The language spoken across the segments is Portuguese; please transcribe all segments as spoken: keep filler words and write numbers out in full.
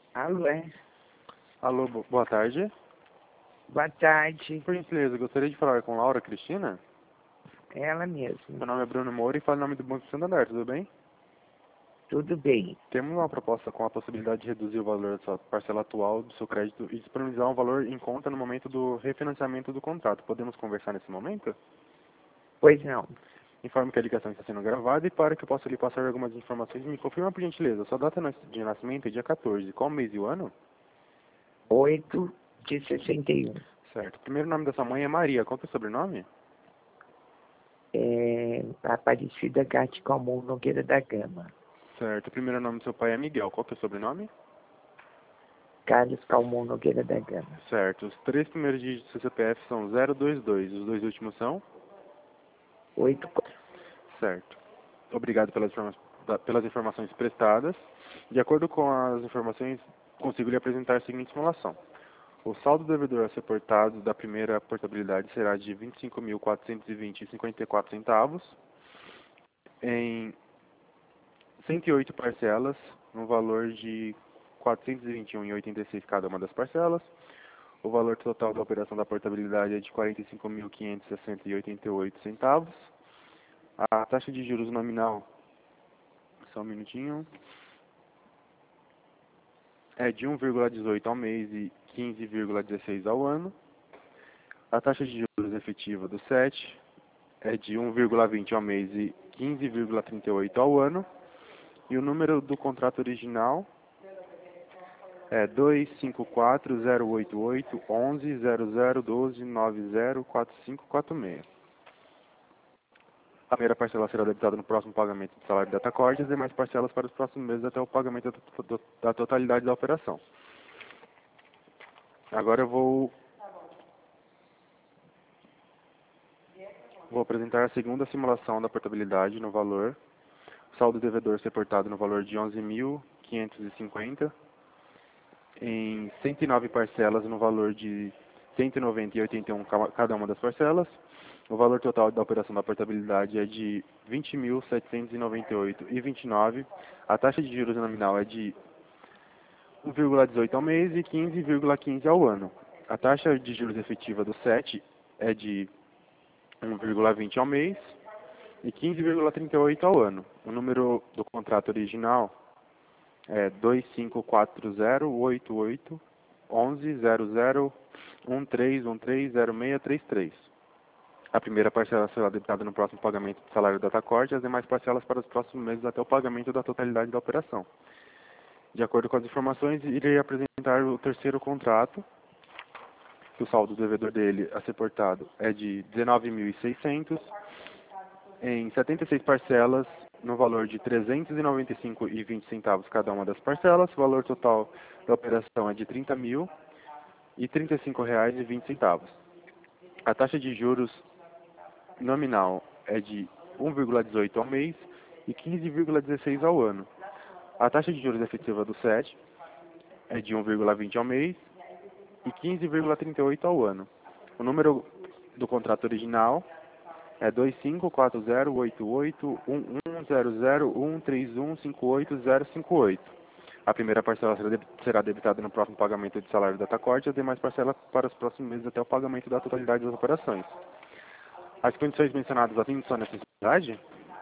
Alô, é? Alô, bo- boa tarde. Boa tarde. Por gentileza, gostaria de falar com Laura Cristina. Ela mesma. Meu nome é Bruno Moura e falo em nome do Banco Santander, tudo bem? Tudo bem. Temos uma proposta com a possibilidade de reduzir o valor da sua parcela atual do seu crédito e disponibilizar um valor em conta no momento do refinanciamento do contrato. Podemos conversar nesse momento? Pois não. Informo que a ligação está sendo gravada e para que eu possa lhe passar algumas informações, me confirma por gentileza. Sua data de nascimento é dia quatorze. Qual mês e o ano? Oito de sessenta e um. Certo. O primeiro nome da sua mãe é Maria. Qual que é o sobrenome? É, Aparecida Gatti Comum Nogueira da Gama. Certo. O primeiro nome do seu pai é Miguel. Qual que é o sobrenome? Carlos Calmon Nogueira da Gama. Certo. Os três primeiros dígitos do seu C P F são zero dois dois. Os dois últimos são? Oito. Certo. Obrigado pelas, informa da- pelas informações prestadas. De acordo com as informações, consigo lhe apresentar a seguinte simulação. O saldo devedor a ser portado da primeira portabilidade será de vinte e cinco mil quatrocentos e vinte vírgula cinquenta e quatro centavos em cento e oito parcelas, no valor de quatrocentos e vinte e um vírgula oitenta e seis cada uma das parcelas. O valor total da operação da portabilidade é de quarenta e cinco mil quinhentos e sessenta vírgula oitenta e oito centavos. A taxa de juros nominal, só um minutinho, é de um vírgula dezoito ao mês e quinze vírgula dezesseis ao ano. A taxa de juros efetiva do S E T é de um vírgula vinte ao mês e quinze vírgula trinta e oito ao ano. E o número do contrato original é dois cinco quatro zero oito oito onze zero zero doze nove zero quatro cinco quatro seis. A primeira parcela será debitada no próximo pagamento do salário da Datacorte e as demais parcelas para os próximos meses até o pagamento da, da, da totalidade da operação. Agora eu vou, vou apresentar a segunda simulação da portabilidade no valor. O saldo devedor ser portado no valor de onze mil quinhentos e cinquenta em cento e nove parcelas no valor de cento e noventa vírgula oitenta e um cada uma das parcelas. O valor total da operação da portabilidade é de vinte mil setecentos e noventa e oito vírgula vinte e nove. A taxa de juros nominal é de um vírgula dezoito ao mês e quinze vírgula quinze ao ano. A taxa de juros efetiva do S E T é de um vírgula vinte ao mês e quinze vírgula trinta e oito ao ano. O número do contrato original é dois cinco quatro zero oito oito onze zero zero um três um três zero seis três três. A primeira parcela será debitada no próximo pagamento do salário da Datacorte e as demais parcelas para os próximos meses até o pagamento da totalidade da operação. De acordo com as informações, irei apresentar o terceiro contrato, que o saldo devedor dele a ser portado é de dezenove mil e seiscentos em setenta e seis parcelas no valor de trezentos e noventa e cinco vírgula vinte centavos cada uma das parcelas. O valor total da operação é de trinta mil e trinta e cinco reais e vinte centavos. A taxa de juros nominal é de um vírgula dezoito ao mês e quinze vírgula dezesseis ao ano. A taxa de juros efetiva do S E T é de um vírgula vinte ao mês e quinze vírgula trinta e oito ao ano. O número do contrato original é dois cinco quatro zero oito oito um um zero zero um três um cinco oito zero cinco oito. A primeira parcela será debitada no próximo pagamento de salário da Datacorte e as demais parcelas para os próximos meses até o pagamento da totalidade das operações. As condições mencionadas atendem sua necessidade?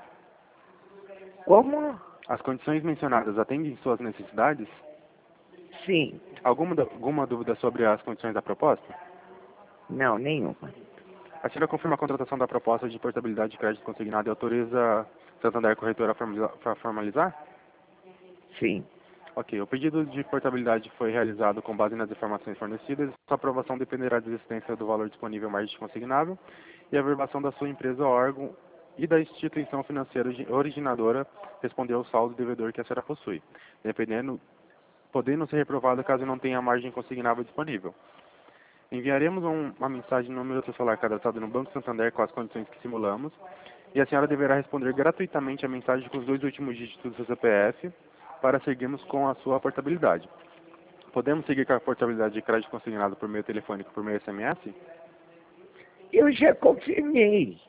Como? As condições mencionadas atendem suas necessidades? Sim. Alguma, alguma dúvida sobre as condições da proposta? Não, nenhuma. A senhora confirma a contratação da proposta de portabilidade de crédito consignado e autoriza Santander Corretora a formalizar? Sim. Ok, o pedido de portabilidade foi realizado com base nas informações fornecidas. Sua aprovação dependerá da existência do valor disponível mais consignável e a verbação da sua empresa ou órgão e da instituição financeira originadora responder ao saldo devedor que a senhora possui, dependendo, podendo ser reprovada caso não tenha margem consignável disponível. Enviaremos um, uma mensagem no número do seu celular cadastrado no Banco Santander com as condições que simulamos e a senhora deverá responder gratuitamente a mensagem com os dois últimos dígitos do seu C P F para seguirmos com a sua portabilidade. Podemos seguir com a portabilidade de crédito consignado por meio telefônico por meio S M S? Eu já confirmei.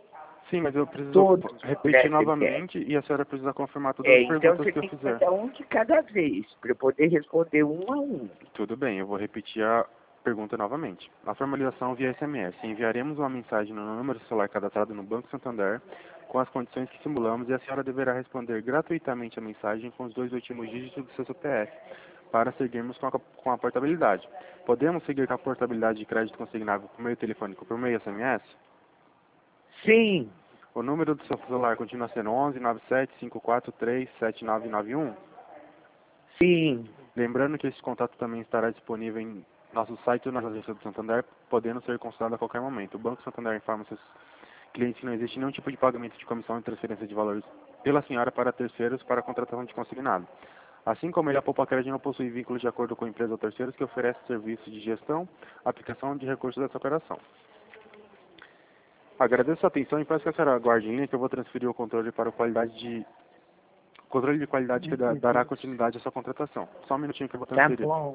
Sim, mas eu preciso Todos repetir por novamente e a senhora precisa confirmar todas É, as então perguntas você que eu tem que fizer. mandar um de cada vez, para eu poder responder um a um. Tudo bem, eu vou repetir a pergunta novamente. A formalização via S M S. Enviaremos uma mensagem no número celular cadastrado no Banco Santander com as condições que simulamos e a senhora deverá responder gratuitamente a mensagem com os dois últimos dígitos do seu C P F para seguirmos com a, com a portabilidade. Podemos seguir com a portabilidade de crédito consignável por meio telefônico por meio S M S? Sim, O número do seu celular continua sendo onze nove sete cinco quatro três sete nove nove um? sim. Lembrando que esse contato também estará disponível em nosso site ou nas agências do Santander, podendo ser consultado a qualquer momento. O Banco Santander informa seus clientes que não existe nenhum tipo de pagamento de comissão e transferência de valores pela senhora para terceiros para a contratação de consignado. Assim como ele, a Poupa Crédito não possui vínculo de acordo com a empresa ou terceiros que oferece serviços de gestão, aplicação de recursos dessa operação. Agradeço a atenção e peço que a senhora aguarde em linha que eu vou transferir o controle para o qualidade de controle de qualidade que da- dará continuidade à sua contratação. Só um minutinho que eu vou Tá transferir. bom.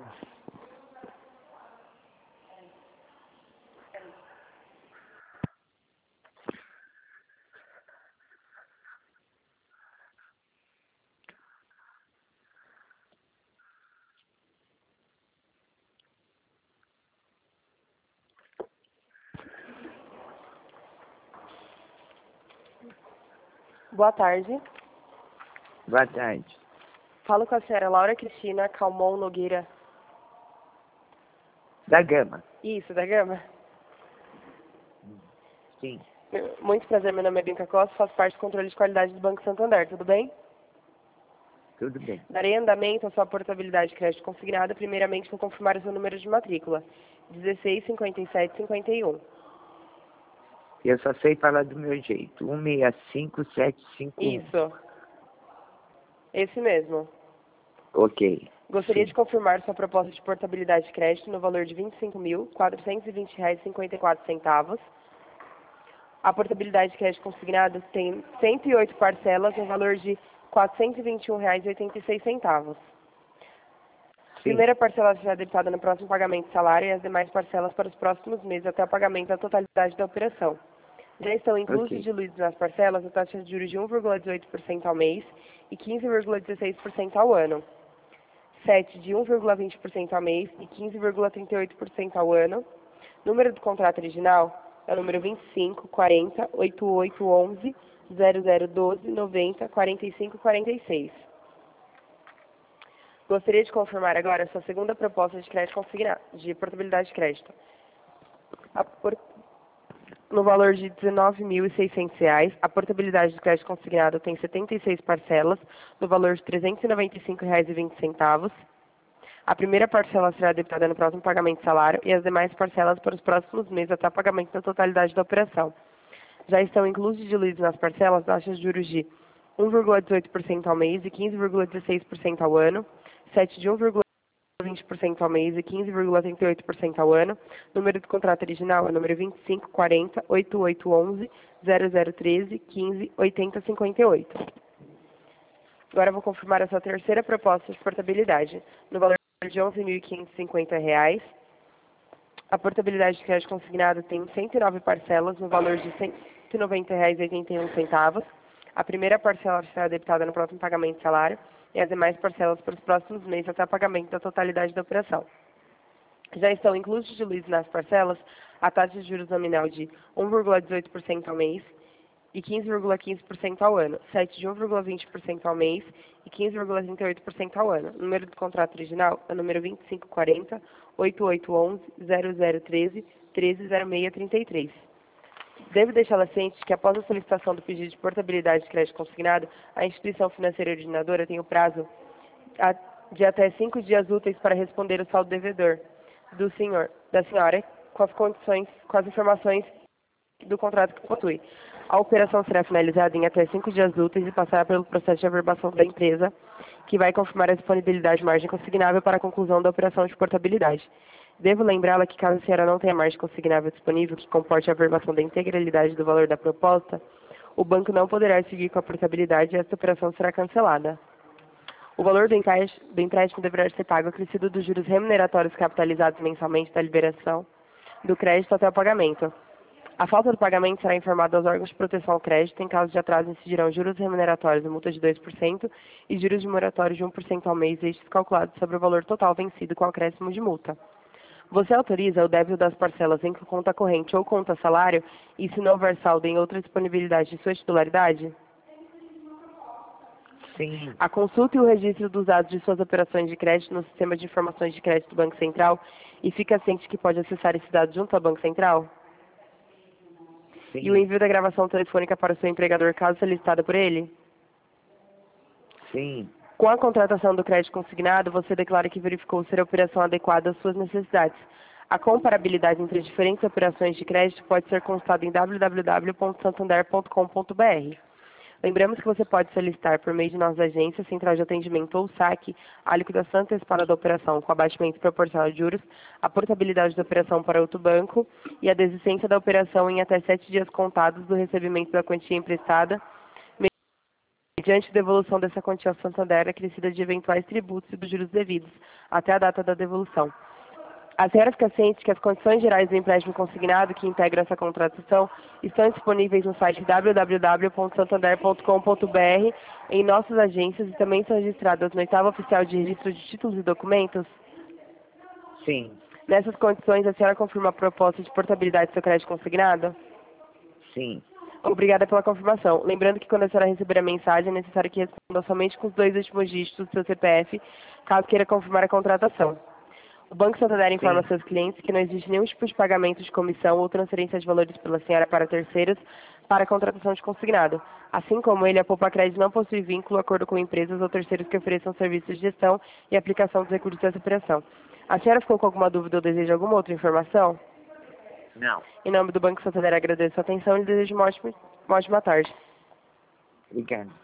Boa tarde. Boa tarde. Falo com a senhora Laura Cristina Calmon Nogueira. Da Gama. Isso, da Gama. Sim, Muito prazer, meu nome é Bianca Costa, faço parte do controle de qualidade do Banco Santander, tudo bem? tudo bem. Darei andamento à sua portabilidade de crédito consignada, primeiramente vou confirmar o seu número de matrícula, dezesseis cinquenta e sete cinquenta e um. Eu só sei falar do meu jeito. um seis cinco sete cinco um. Isso, esse mesmo. Ok. Gostaria Sim. de confirmar sua proposta de portabilidade de crédito no valor de vinte e cinco mil, quatrocentos e vinte reais e cinquenta e quatro centavos. A portabilidade de crédito consignado tem cento e oito parcelas no valor de quatrocentos e vinte e um reais e oitenta e seis centavos. A Sim. primeira parcela será debitada no próximo pagamento de salário e as demais parcelas para os próximos meses até o pagamento da totalidade da operação. Já estão inclusos Ok. e diluídos nas parcelas a taxa de juros de um vírgula dezoito por cento ao mês e quinze vírgula dezesseis por cento ao ano. sete de um vírgula vinte por cento ao mês e quinze vírgula trinta e oito por cento ao ano. Número do contrato original é o número vinte e cinco, quarenta, oitenta e oito, onze, zero zero doze, noventa, quarenta e cinco, quarenta e seis. Gostaria de confirmar agora a sua segunda proposta de crédito consignado, de portabilidade de crédito. A por... No valor de dezenove mil e seiscentos reais, a portabilidade de crédito consignado tem setenta e seis parcelas, no valor de trezentos e noventa e cinco reais e vinte centavos. A primeira parcela será debitada no próximo pagamento de salário e as demais parcelas para os próximos meses até o pagamento da totalidade da operação. Já estão inclusos e diluídos nas parcelas taxas de juros de um vírgula dezoito por cento ao mês e quinze vírgula dezesseis por cento ao ano, sete de um vírgula vinte por cento ao mês e quinze vírgula trinta e oito por cento ao ano. Número do contrato original é o número vinte e cinco, quarenta, oitenta e oito, onze, zero zero treze, quinze, oitenta, cinquenta e oito. Agora eu vou confirmar a sua terceira proposta de portabilidade, no valor de onze mil quinhentos e cinquenta reais. A portabilidade de crédito consignado tem cento e nove parcelas no valor de cento e noventa reais e oitenta e um centavos. A primeira parcela será debitada no próximo pagamento de salário e as demais parcelas para os próximos meses até o pagamento da totalidade da operação. Já estão inclusos e diluídos nas parcelas a taxa de juros nominal de um vírgula dezoito por cento ao mês e quinze vírgula quinze por cento ao ano, sete de um vírgula vinte por cento ao mês e quinze vírgula trinta e oito por cento ao ano. O número do contrato original é o número vinte e cinco, quarenta, oitenta e oito, onze, zero zero treze, treze, zero seis, trinta e três. Devo deixá-la ciente que após a solicitação do pedido de portabilidade de crédito consignado, a instituição financeira originadora tem o prazo de até cinco dias úteis para responder o saldo devedor do senhor, da senhora, com as condições, com as informações do contrato que possui. A operação será finalizada em até cinco dias úteis e passará pelo processo de averbação da empresa, que vai confirmar a disponibilidade de margem consignável para a conclusão da operação de portabilidade. Devo lembrá-la que caso a senhora não tenha margem consignável disponível que comporte a averbação da integralidade do valor da proposta, o banco não poderá seguir com a portabilidade e esta operação será cancelada. O valor do empréstimo, do empréstimo deverá ser pago acrescido dos juros remuneratórios capitalizados mensalmente da liberação do crédito até o pagamento. A falta do pagamento será informada aos órgãos de proteção ao crédito. Em caso de atraso, incidirão juros remuneratórios e multa de dois por cento e juros de moratório de um por cento ao mês, estes calculados sobre o valor total vencido com acréscimo de multa. Você autoriza o débito das parcelas em conta corrente ou conta salário e, se não houver saldo em outra disponibilidade de sua titularidade? Sim. A consulta e o registro dos dados de suas operações de crédito no sistema de informações de crédito do Banco Central e fica ciente que pode acessar esses dados junto ao Banco Central? Sim. E o envio da gravação telefônica para o seu empregador, caso solicitada por ele? Sim. Com a contratação do crédito consignado, você declara que verificou ser a operação adequada às suas necessidades. A comparabilidade entre as diferentes operações de crédito pode ser consultada em w w w ponto santander ponto com ponto b r. Lembramos que você pode solicitar, por meio de nossas agências, central de atendimento ou saque, a liquidação antecipada da operação com abatimento proporcional de juros, a portabilidade da operação para outro banco e a desistência da operação em até sete dias contados do recebimento da quantia emprestada, mediante devolução dessa quantia ao Santander acrescida de eventuais tributos e dos juros devidos, até a data da devolução. A senhora fica ciente que as condições gerais do empréstimo consignado que integram essa contratação estão disponíveis no site w w w ponto santander ponto com ponto b r, em nossas agências e também são registradas no oitavo oficial de registro de títulos e documentos? Sim. Nessas condições, a senhora confirma a proposta de portabilidade do seu crédito consignado? Sim. Obrigada pela confirmação. Lembrando que quando a senhora receber a mensagem, é necessário que responda somente com os dois últimos dígitos do seu C P F, caso queira confirmar a contratação. O Banco Santander informa Sim. seus clientes que não existe nenhum tipo de pagamento de comissão ou transferência de valores pela senhora para terceiros para a contratação de consignado. Assim como ele, a Poupa Crédito não possui vínculo, acordo com empresas ou terceiros que ofereçam serviços de gestão e aplicação dos recursos dessa operação. A senhora ficou com alguma dúvida ou deseja alguma outra informação? Não. Em nome do Banco Santander, agradeço a atenção e lhe desejo uma ótima, uma ótima tarde. Obrigado.